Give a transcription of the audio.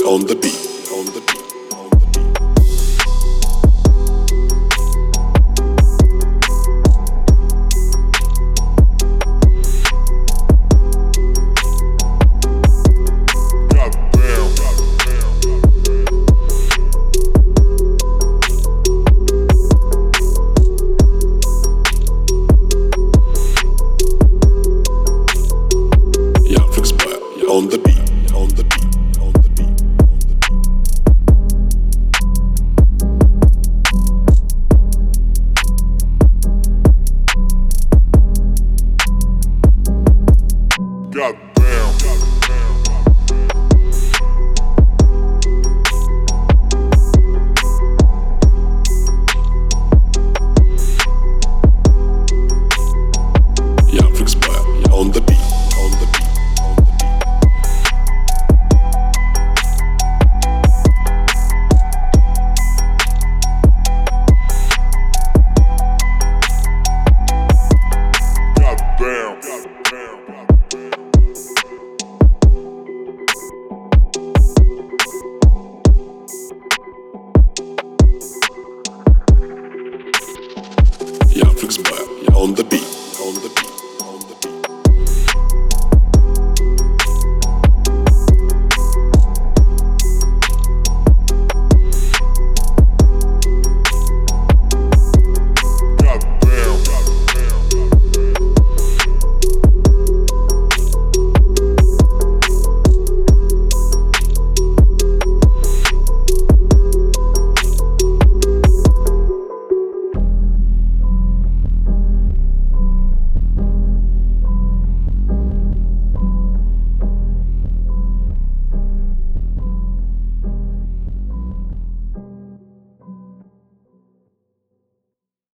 on the beat, on the beat. On the beat, on the beat, on the beat, on the beat. Goddamn. Yeah, fix by on the beat, on the beat. Yeah, fix by on the beat, on the beat.